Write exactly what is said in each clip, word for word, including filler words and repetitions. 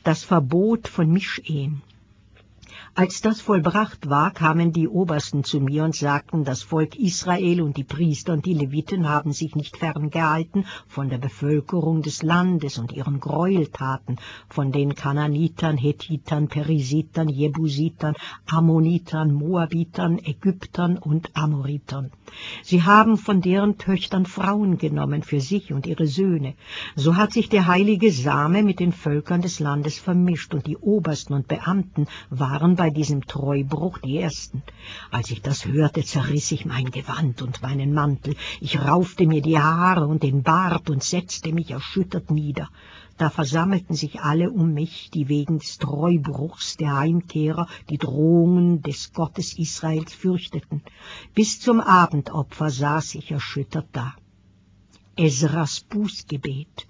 das Verbot von Mischehen. Als das vollbracht war, kamen die Obersten zu mir und sagten, das Volk Israel und die Priester und die Leviten haben sich nicht ferngehalten von der Bevölkerung des Landes und ihren Gräueltaten, von den Kanaanitern, Hethitern, Perisitern, Jebusitern, Ammonitern, Moabitern, Ägyptern und Amoritern. Sie haben von deren Töchtern Frauen genommen für sich und ihre Söhne. So hat sich der heilige Same mit den Völkern des Landes vermischt, und die Obersten und Beamten waren bei diesem Treubruch die Ersten. Als ich das hörte, zerriss ich mein Gewand und meinen Mantel. Ich raufte mir die Haare und den Bart und setzte mich erschüttert nieder. Da versammelten sich alle um mich, die wegen des Treubruchs der Heimkehrer die Drohungen des Gottes Israels fürchteten. Bis zum Abendopfer saß ich erschüttert da. Esras Bußgebet.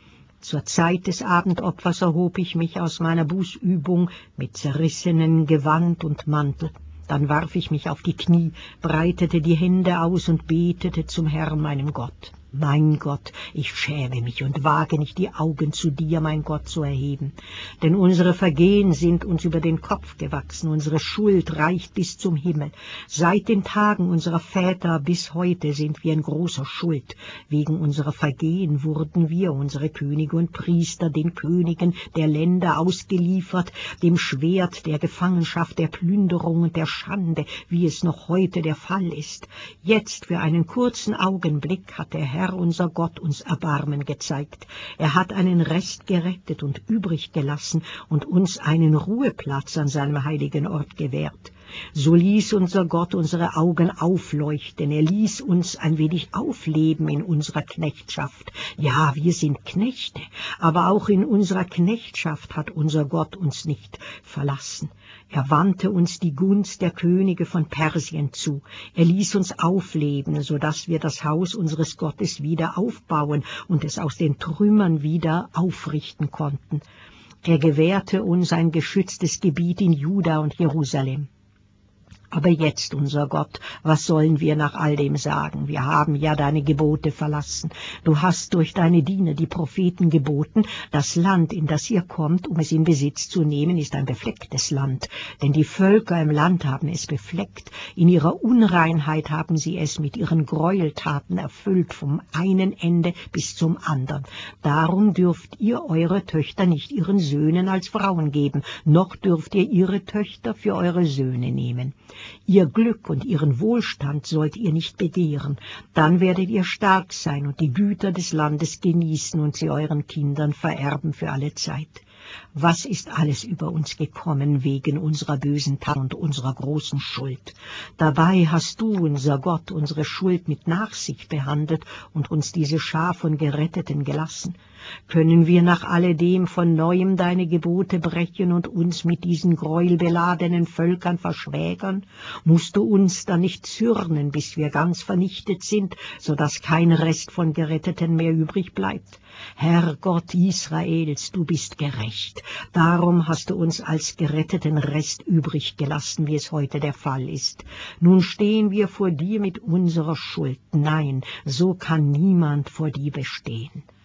Zur Zeit des Abendopfers erhob ich mich aus meiner Bußübung mit zerrissenen Gewand und Mantel. Dann warf ich mich auf die Knie, breitete die Hände aus und betete zum Herrn, meinem Gott. Mein Gott, ich schäme mich und wage nicht, die Augen zu dir, mein Gott, zu erheben. Denn unsere Vergehen sind uns über den Kopf gewachsen, unsere Schuld reicht bis zum Himmel. Seit den Tagen unserer Väter bis heute sind wir in großer Schuld. Wegen unserer Vergehen wurden wir, unsere Könige und Priester, den Königen der Länder ausgeliefert, dem Schwert der Gefangenschaft, der Plünderung und der Schande, wie es noch heute der Fall ist. Jetzt für einen kurzen Augenblick hat der Herr, unser Gott, uns Erbarmen gezeigt. Er hat einen Rest gerettet und übrig gelassen und uns einen Ruheplatz an seinem heiligen Ort gewährt. So ließ unser Gott unsere Augen aufleuchten, er ließ uns ein wenig aufleben in unserer Knechtschaft. Ja, wir sind Knechte, aber auch in unserer Knechtschaft hat unser Gott uns nicht verlassen. Er wandte uns die Gunst der Könige von Persien zu. Er ließ uns aufleben, so dass wir das Haus unseres Gottes wieder aufbauen und es aus den Trümmern wieder aufrichten konnten. Er gewährte uns ein geschütztes Gebiet in Juda und Jerusalem. Aber jetzt, unser Gott, was sollen wir nach all dem sagen? Wir haben ja deine Gebote verlassen. Du hast durch deine Diener, die Propheten, geboten, das Land, in das ihr kommt, um es in Besitz zu nehmen, ist ein beflecktes Land. Denn die Völker im Land haben es befleckt. In ihrer Unreinheit haben sie es mit ihren Gräueltaten erfüllt, vom einen Ende bis zum anderen. Darum dürft ihr eure Töchter nicht ihren Söhnen als Frauen geben, noch dürft ihr ihre Töchter für eure Söhne nehmen. Ihr Glück und ihren Wohlstand sollt ihr nicht begehren, dann werdet ihr stark sein und die Güter des Landes genießen und sie euren Kindern vererben für alle Zeit. Was ist alles über uns gekommen wegen unserer bösen Tat und unserer großen Schuld? Dabei hast du, unser Gott, unsere Schuld mit Nachsicht behandelt und uns diese Schar von Geretteten gelassen. Können wir nach alledem von Neuem deine Gebote brechen und uns mit diesen gräuelbeladenen Völkern verschwägern? Musst du uns dann nicht zürnen, bis wir ganz vernichtet sind, so dass kein Rest von Geretteten mehr übrig bleibt? Herr Gott Israels, du bist gerecht. Darum hast du uns als geretteten Rest übrig gelassen, wie es heute der Fall ist. Nun stehen wir vor dir mit unserer Schuld. Nein, so kann niemand vor dir bestehen.